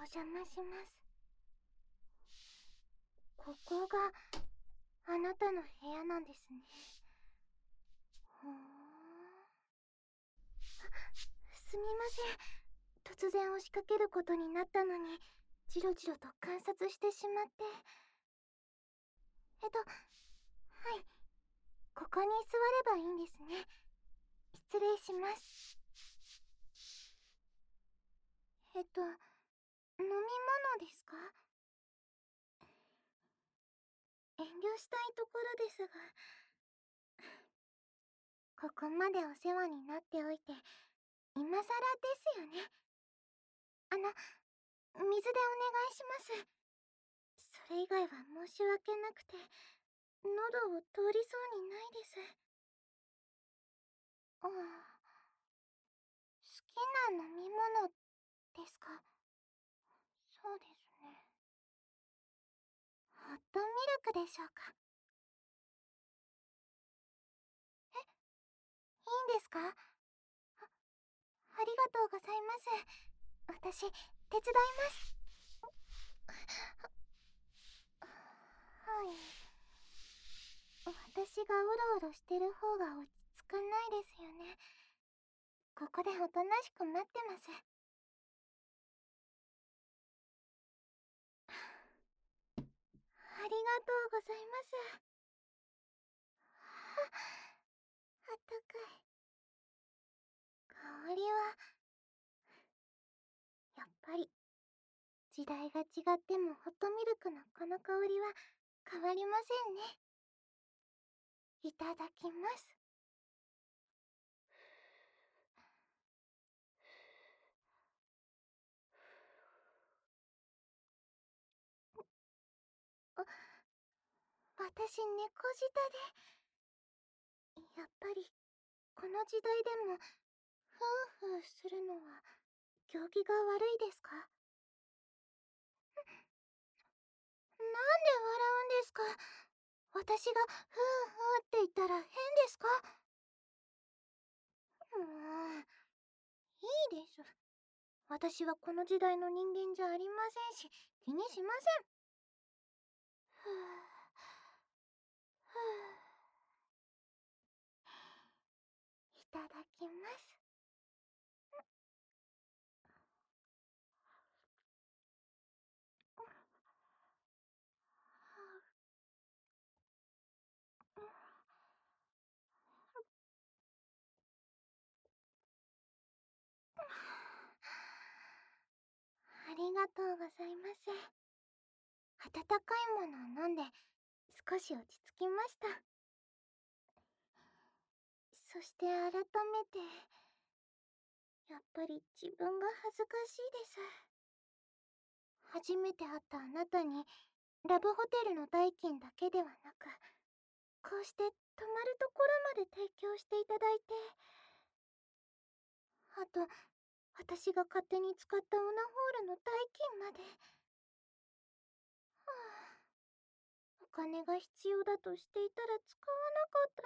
邪魔します。ここがあなたの部屋なんですね。ほー。すみません。突然押しかけることになったのに、じろじろと観察してしまって。はい。ここに座ればいいんですね。失礼します。飲み物ですか？遠慮したいところですが。ここまでお世話になっておいて、今更ですよね。水でお願いします。それ以外は申し訳なくて、喉を通りそうにないです。好きな飲み物ですか？そうですね。ホットミルクでしょうか？いいんですか？ありがとうございます。私、手伝います。はい。私がうろうろしてる方が落ち着かないですよね。ここでおとなしく待ってます。ありがとうございます。あったかい。香りは、やっぱり、時代が違ってもホットミルクのこの香りは変わりませんね。いただきます。私、猫舌で。やっぱり、この時代でも、ふんふんするのは、行儀が悪いですか？なんで笑うんですか？私がふんふんって言ったら変ですか？もう、いいです。私はこの時代の人間じゃありませんし、気にしません。ふぅ、ふぅ。いただきます。ありがとうございます。温かいものを飲んで少し落ち着きました。そして改めて、やっぱり自分が恥ずかしいです。初めて会ったあなたにラブホテルの代金だけではなく、こうして泊まるところまで提供していただいて、あと私が勝手に使ったオナホールの代金まで。はあ、お金が必要だとしていたら使わなかった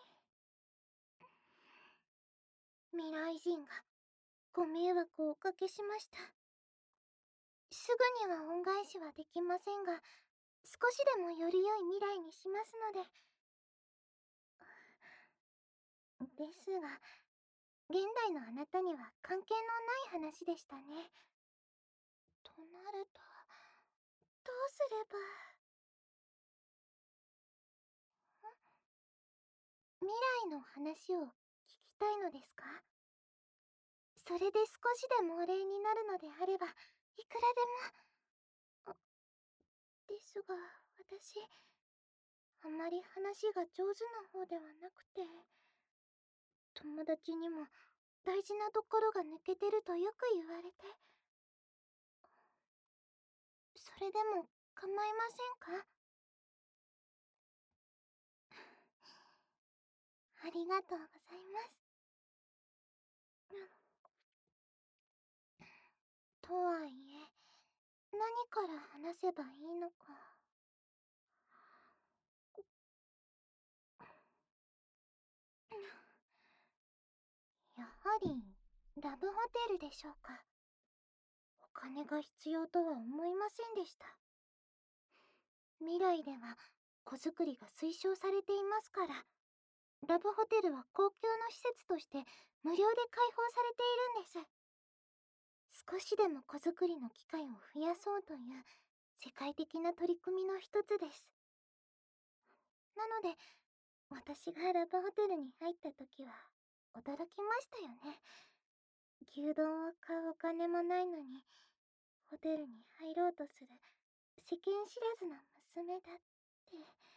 のに。未来人がご迷惑をおかけしました。すぐには恩返しはできませんが、少しでもより良い未来にしますので。ですが、現代のあなたには関係のない話でしたね。となると、どうすれば。未来の話を聞きたいのですか？それで少しでもお礼になるのであれば、いくらでも。ですが、私、あまり話が上手な方ではなくて、友達にも大事なところが抜けてるとよく言われて。それでも構いませんか？ありがとうございます。とはいえ、何から話せばいいのか。やはりラブホテルでしょうか。 お金が必要とは思いませんでした。未来では子作りが推奨されていますから、ラブホテルは公共の施設として無料で開放されているんです。少しでも子作りの機会を増やそうという世界的な取り組みの一つです。なので、私がラブホテルに入った時は驚きましたよね。牛丼を買うお金もないのに、ホテルに入ろうとする世間知らずな娘だって。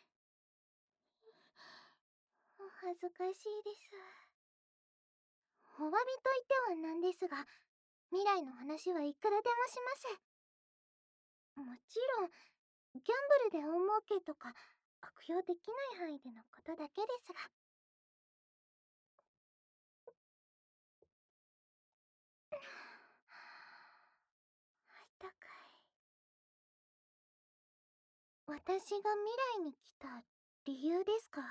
お恥ずかしいです。お詫びといてはなんですが、未来の話はいくらでもします。もちろん、ギャンブルで大儲けとか悪用できない範囲でのことだけですが。あったかい。私が未来に来た理由ですか？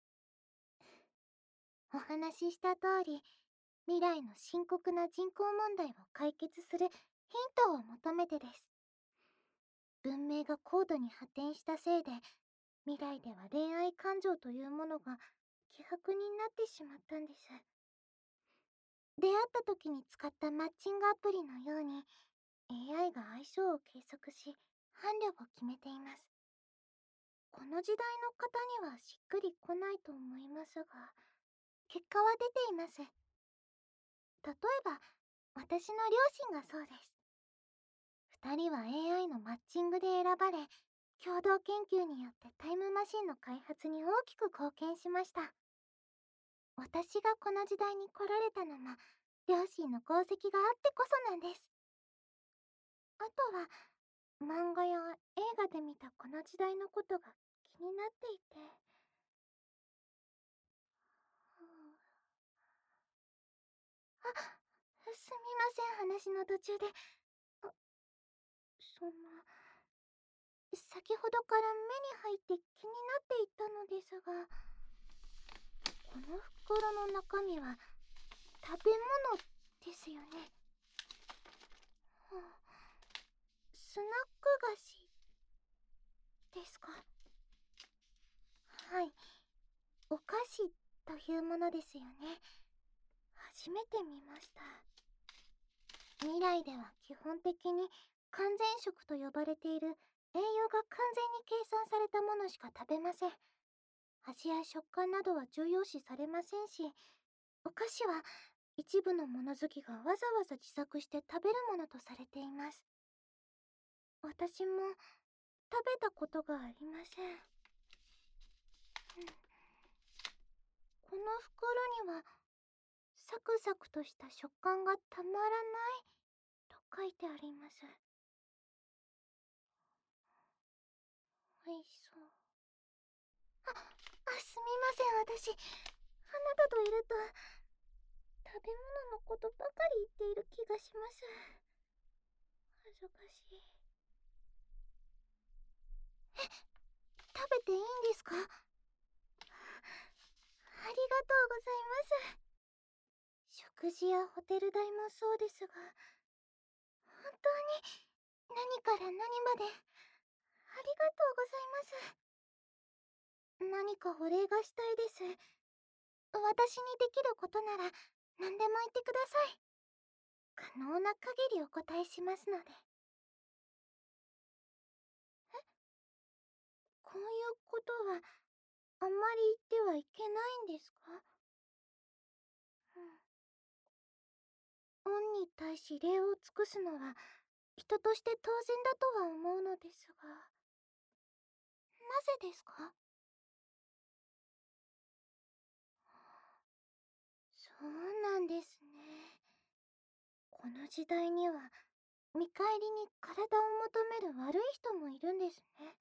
お話しした通り、未来の深刻な人口問題を解決するヒントを求めてです。文明が高度に発展したせいで、未来では恋愛感情というものが希薄になってしまったんです。出会った時に使ったマッチングアプリのように AI が相性を計測し伴侶を決めています。この時代の方にはしっくりこないと思いますが、結果は出ています。例えば、私の両親がそうです。2人は AI のマッチングで選ばれ、共同研究によってタイムマシンの開発に大きく貢献しました。私がこの時代に来られたのも、両親の功績があってこそなんです。あとは、漫画や映画で見たこの時代のことが気になっていて。あ、すみません、話の途中で。あ、その、先ほどから目に入って気になっていたのですが、この袋の中身は食べ物ですよね。はあ、スナック菓子ですか？はい、お菓子というものですよね。初めて見ました。未来では基本的に完全食と呼ばれている栄養が完全に計算されたものしか食べません。味や食感などは重要視されませんし、お菓子は一部の物好きがわざわざ自作して食べるものとされています。私も食べたことがありません。この袋にはサクサクとした食感がたまらないと書いてあります。おいしそう。すみません、私、あなたといると、食べ物のことばかり言っている気がします。恥ずかしい。食べていいんですか？ありがとうございます。食事やホテル代もそうですが、本当に何から何まで、ありがとうございます。何かお礼がしたいです。私にできることなら何でも言ってください。可能な限りお答えしますので。こういうことはあんまり言ってはいけないんですか？恩に対し礼を尽くすのは人として当然だとは思うのですが、なぜですか？そうなんですね。この時代には見返りに体を求める悪い人もいるんですね。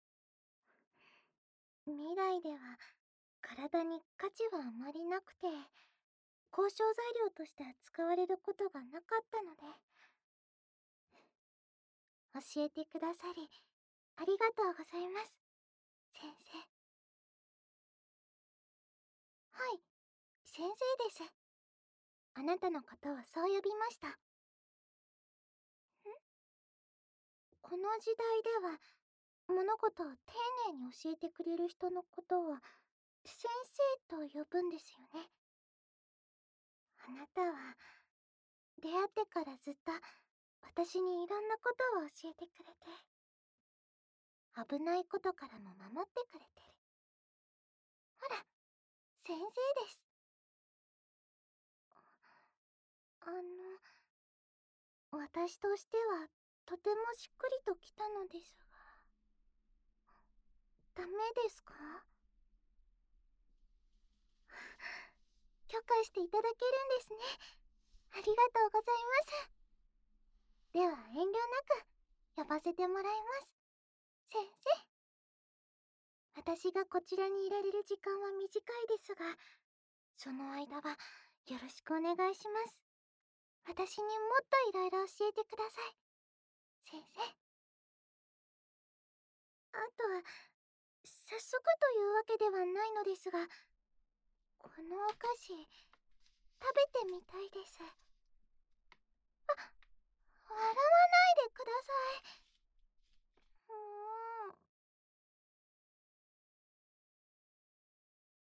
未来では体に価値はあまりなくて、交渉材料として扱われることがなかったので。教えてくださりありがとうございます、先生。はい、先生です。あなたのことをそう呼びました。 この時代では物事を丁寧に教えてくれる人のことは先生と呼ぶんですよね。あなたは出会ってからずっと私にいろんなことを教えてくれて、危ないことからも守ってくれてる。ほら、先生です。私としてはとてもしっくりときたのですが、ダメですか？許可していただけるんですね。ありがとうございます。では遠慮なく呼ばせてもらいます。先生。私がこちらにいられる時間は短いですが、その間はよろしくお願いします。私にもっといろいろ教えてください。先生。あとは、早速というわけではないのですが、このお菓子、食べてみたいです。笑わないでください。